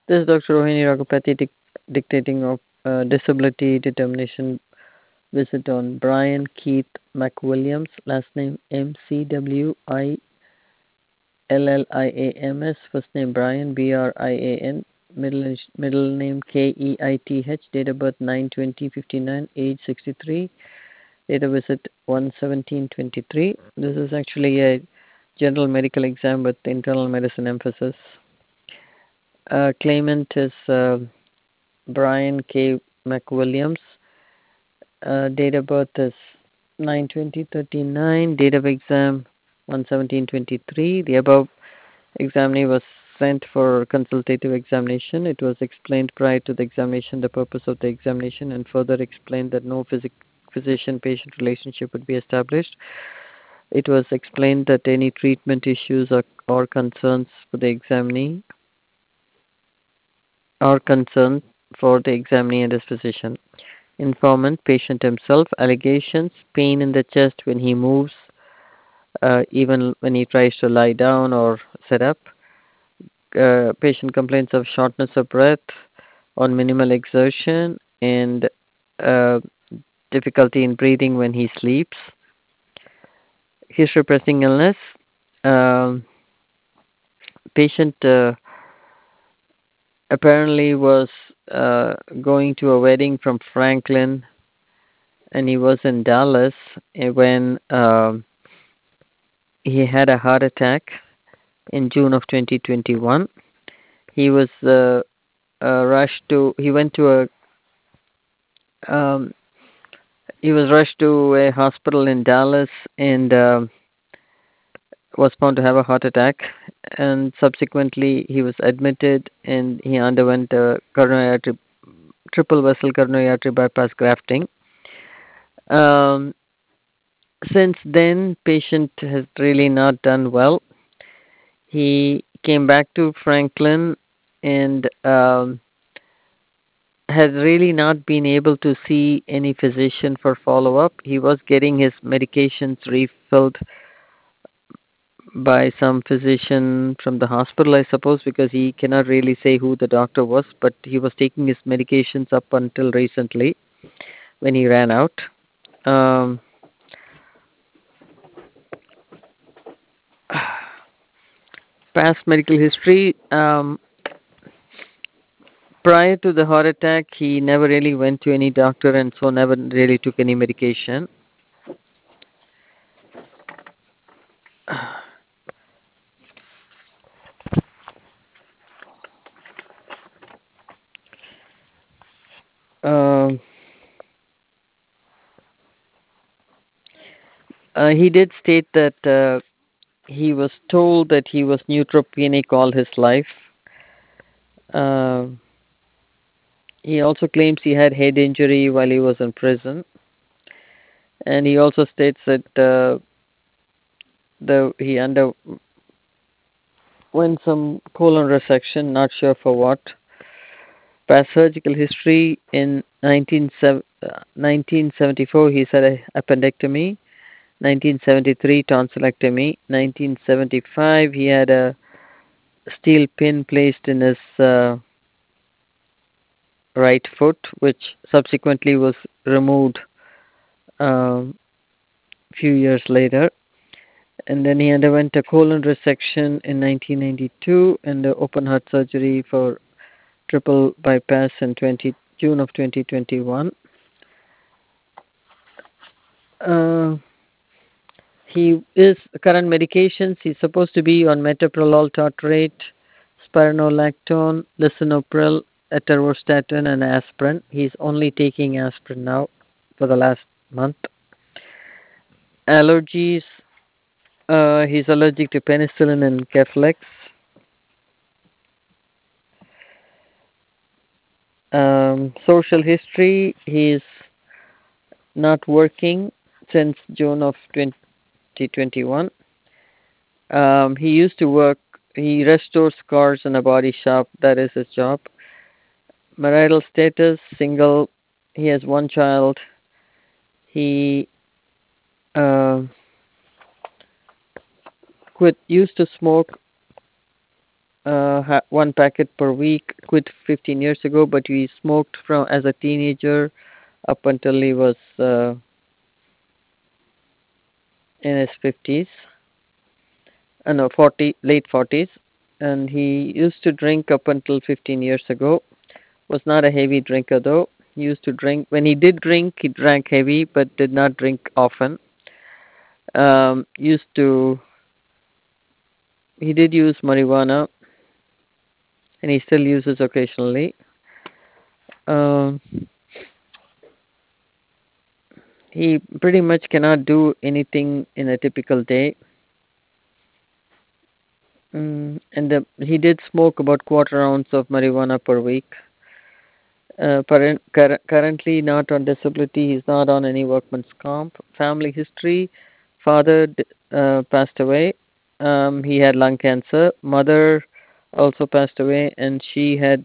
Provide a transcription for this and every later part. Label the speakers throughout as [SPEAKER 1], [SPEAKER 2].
[SPEAKER 1] This is Dr. Rohini Raghupati dictating of disability determination visit on Brian Keith McWilliams, last name McWilliams, first name Brian Brian, middle name Keith, date of birth 9/20/59, age 63, date of visit 1/17/23. This is actually a general medical exam with internal medicine emphasis. Claimant is Brian K. McWilliams. Date of birth is 9/20/39. Date of exam 1/17/23. The above examinee was sent for consultative examination. It was explained prior to the examination the purpose of the examination and further explained that no physician-patient relationship would be established. It was explained that any treatment issues or concerns for the examinee or concern for the examinee and his physician. Informant, patient himself, allegations, pain in the chest when he moves, even when he tries to lie down or sit up. Patient complains of shortness of breath on minimal exertion and uh, difficulty in breathing when he sleeps. History pressing illness. Um, Patient apparently was going to a wedding from Franklin, and he was in Dallas when he had a heart attack in June of 2021. He was rushed to. He went to a. Um, he was rushed to a hospital in Dallas and was found to have a heart attack. And subsequently, he was admitted and he underwent a triple vessel coronary artery bypass grafting. Um, since then, patient has really not done well. He came back to Franklin and has really not been able to see any physician for follow up. He was getting his medications refilled by some physician from the hospital, I suppose, because he cannot really say who the doctor was, but he was taking his medications up until recently when he ran out. Um, Past medical history. Prior to the heart attack, he never really went to any doctor and so never really took any medication. Um he did state that he was told that he was neutropenic all his life. Uh, he also claims he had head injury while he was in prison, and he also states that he underwent some colon resection, not sure for what. Past surgical history in 1974, he had a appendectomy. 1973, tonsillectomy. 1975, he had a steel pin placed in his right foot, which subsequently was removed a few years later. And then he underwent a colon resection in 1992 and the open heart surgery for triple bypass in June of 2021. Uh, he is current medications. He's supposed to be on metoprolol tartrate, spironolactone, lisinopril, atorvastatin, and aspirin. He's only taking aspirin now for the last month. Allergies. He's allergic to penicillin and Keflex. Social history. He's not working since June of 2021. He used to work. He restores cars in a body shop. That is his job. Marital status, single. He has one child. He uh, used to smoke one packet per week. Quit 15 years ago, but he smoked from as a teenager up until he was in his 50s. No, 40, late 40s. And he used to drink up until 15 years ago. Was not a heavy drinker though. He used to drink. When he did drink, he drank heavy, but did not drink often. Used to. He did use marijuana, and he still uses occasionally. Um, he pretty much cannot do anything in a typical day. He did smoke about quarter ounce of marijuana per week. Currently not on disability. He's not on any workman's comp. Family history: father passed away. He had lung cancer. Mother also passed away, and she had.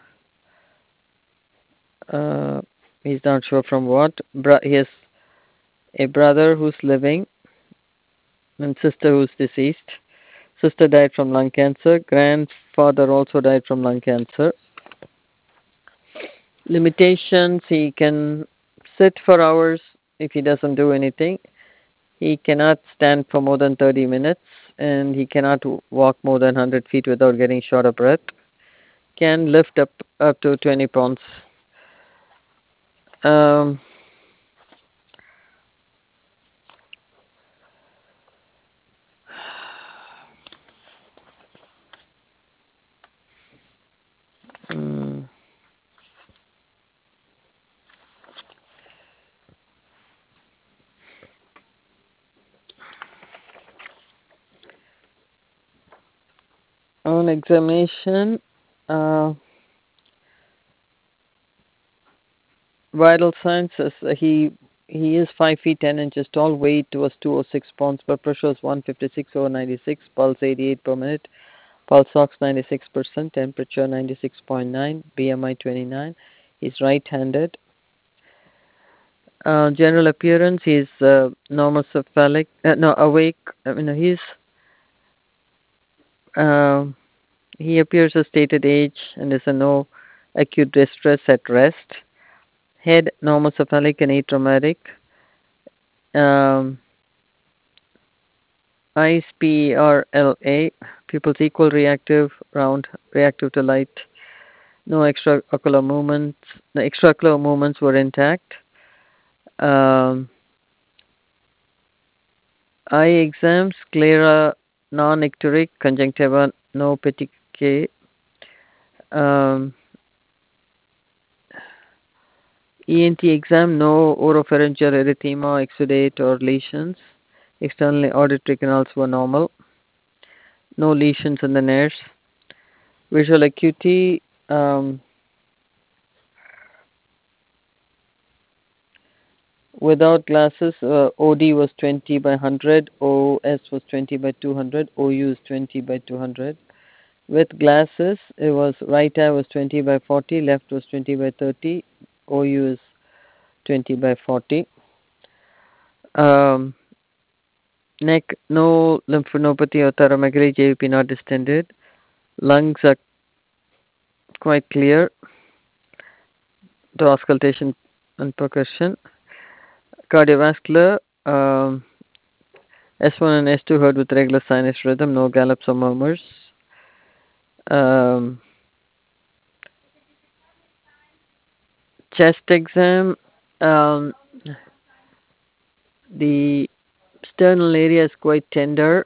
[SPEAKER 1] Uh, he's not sure from what. He has a brother who's living and sister who's deceased. Sister died from lung cancer. Grandfather also died from lung cancer. Limitations: he can sit for hours if he doesn't do anything. He cannot stand for more than 30 minutes, and he cannot walk more than 100 feet without getting short of breath. Can lift up to 20 pounds. Um, mm, on examination, uh, vital signs is he is 5 feet 10 inches tall. Weight was 206 pounds. Blood pressure was 156/96. Pulse 88 per minute. Pulse ox 96%. Temperature 96.9. BMI 29. He's right-handed. General appearance: he's normal cephalic. No, awake. I mean, uh, he appears a stated age and is a no acute distress at rest. Head normal cephalic and atraumatic. Um, Eyes PRLA. Pupils equal reactive, round, reactive to light. No extraocular movements. The extraocular movements were intact. Um, Eye exam: sclera non-icteric, conjunctiva no petechiae. Um, ENT exam: no oropharyngeal erythema, exudate, or lesions. External auditory canals were normal. No lesions in the nerves. Visual acuity: without glasses, OD was 20 by 100, OS was 20 by 200, OU is 20 by 200. With glasses, it was right eye was 20 by 40, left was 20 by 30, OU is 20 by 40. Um, Neck: no lymphadenopathy or thoramegaly, JVP not distended. Lungs are quite clear to auscultation and percussion. Cardiovascular: S1 and S2 heard with regular sinus rhythm, no gallops or murmurs. Um, Chest exam: um, the sternal area is quite tender.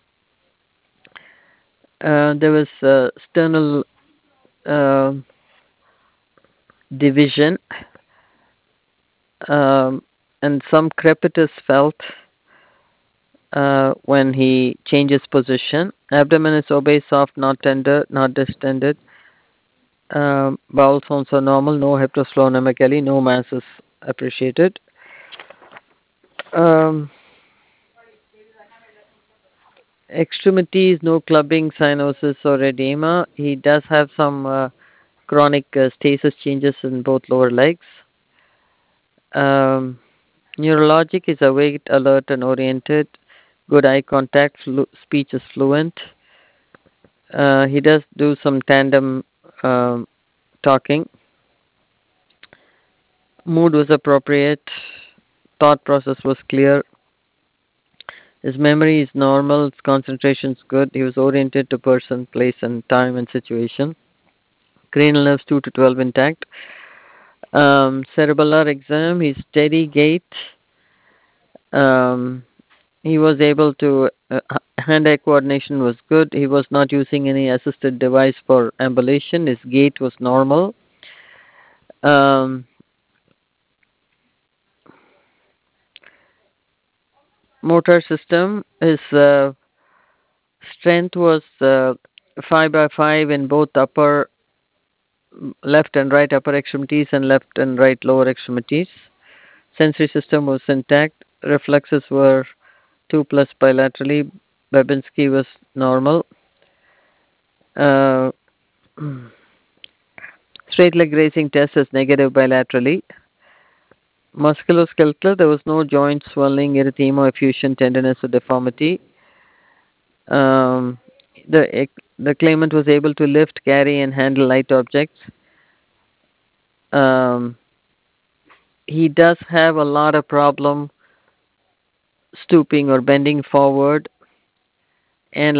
[SPEAKER 1] There was sternal um division, um, and some crepitus felt when he changes position. Abdomen is obese, soft, not tender, not distended. Bowel sounds are normal, no hepatosplenomegaly, no mass is appreciated. Um, Extremities: no clubbing, cyanosis, or edema. He does have some chronic stasis changes in both lower legs. Um, Neurologic: is awake, alert, and oriented. Good eye contact. Speech is fluent. He does do some tandem um, talking. Mood was appropriate. Thought process was clear. His memory is normal. His concentration is good. He was oriented to person, place, and time and situation. Cranial nerves 2 to 12 intact. Cerebellar exam. His steady gait. Um, he was able to hand-eye coordination was good. He was not using any assisted device for ambulation. His gait was normal. Um, Motor system, his strength was 5 by 5 in both upper left and right upper extremities and left and right lower extremities. Sensory system was intact. Reflexes were 2 plus bilaterally. Babinski was normal. Uh, Straight leg raising test is negative bilaterally. Musculoskeletal, there was no joint swelling, erythema, effusion, tenderness, or deformity. Um, the claimant was able to lift, carry, and handle light objects. Um, he does have a lot of problem stooping or bending forward and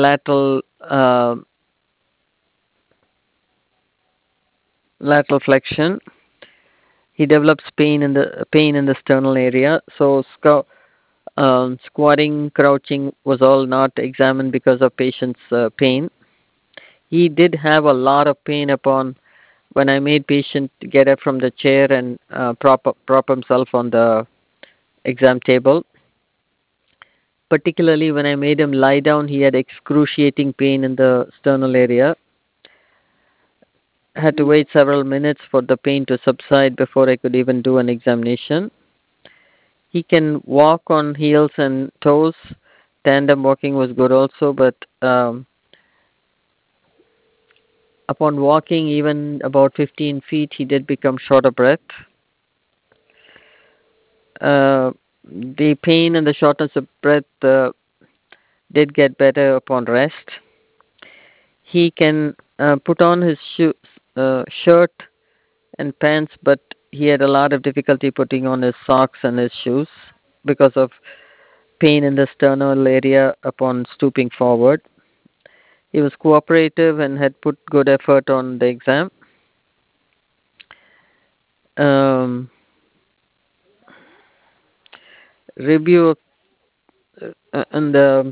[SPEAKER 1] lateral flexion. He develops pain in the sternal area. So squatting, crouching was all not examined because of patient's pain. He did have a lot of pain upon when I made patient get up from the chair and prop himself on the exam table. Particularly when I made him lie down, he had excruciating pain in the sternal area. I had to wait several minutes for the pain to subside before I could even do an examination. He can walk on heels and toes. Tandem walking was good also, but upon walking even about 15 feet, he did become short of breath. The pain and the shortness of breath did get better upon rest. He can put on his shirt and pants, but he had a lot of difficulty putting on his socks and his shoes because of pain in the sternal area upon stooping forward. He was cooperative and had put good effort on the exam. Um, Review of, and the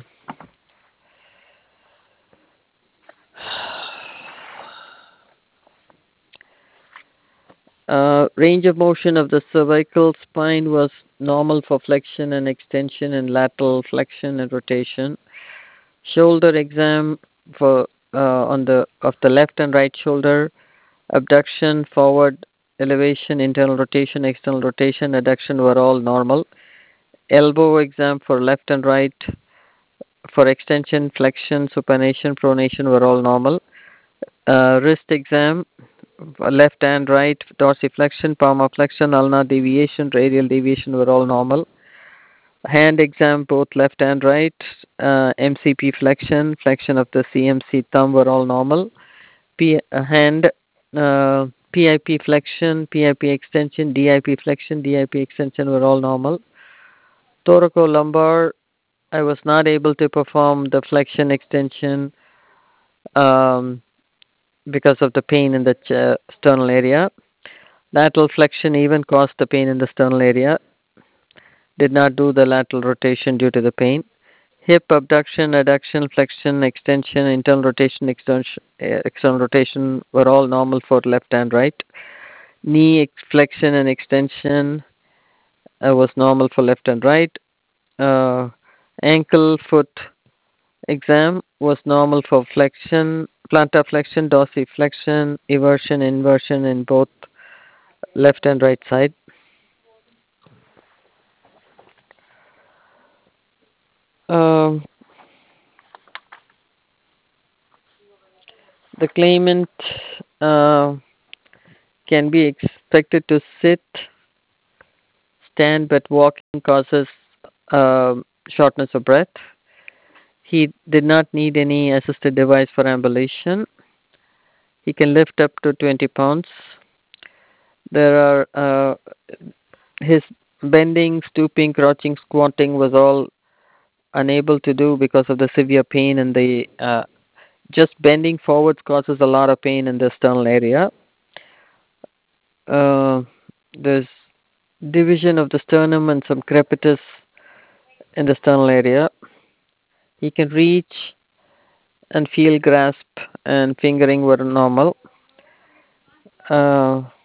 [SPEAKER 1] range of motion of the cervical spine was normal for flexion and extension and lateral flexion and rotation. Shoulder exam for on the of the left and right shoulder, abduction, forward elevation, internal rotation, external rotation, adduction were all normal. Elbow exam for left and right for extension, flexion, supination, pronation were all normal. Wrist exam left and right, dorsiflexion, palmar flexion, ulnar deviation, radial deviation were all normal. Hand exam, both left and right, MCP flexion, flexion of the CMC thumb were all normal. Hand, PIP flexion, PIP extension, DIP flexion, DIP extension were all normal. Thoracolumbar, I was not able to perform the flexion extension um, because of the pain in the sternal area. Lateral flexion even caused the pain in the sternal area. Did not do the lateral rotation due to the pain. Hip abduction, adduction, flexion, extension, internal rotation, external rotation were all normal for left and right. Knee flexion and extension was normal for left and right. Uh, Ankle foot exam was normal for flexion, plantar flexion, dorsiflexion, eversion, inversion in both left and right side. Um, the claimant uh, can be expected to sit, stand, but walking causes shortness of breath. He did not need any assisted device for ambulation. He can lift up to 20 pounds. There are his bending, stooping, crouching, squatting was all unable to do because of the severe pain and the just bending forwards causes a lot of pain in the sternal area. Uh, there's division of the sternum and some crepitus in the sternal area. He can reach and feel grasp and fingering were normal. Uh,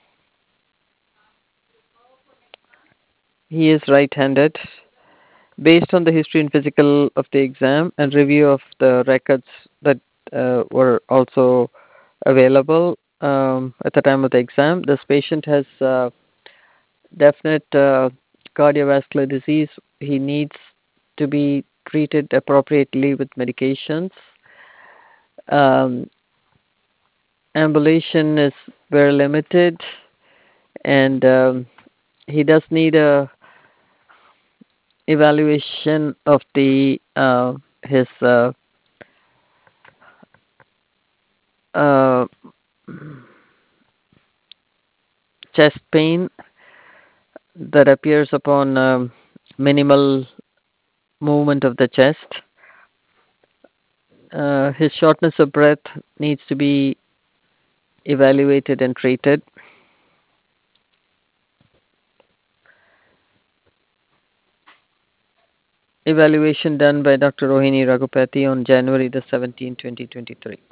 [SPEAKER 1] he is right-handed. Based on the history and physical of the exam and review of the records that were also available at the time of the exam, this patient has definite cardiovascular disease. He needs to be treated appropriately with medications. Um, Ambulation is very limited, and he does need a evaluation of the his uh, chest pain that appears upon minimal movement of the chest. His shortness of breath needs to be evaluated and treated. Evaluation done by Dr. Rohini Raghupati on January the 17th, 2023.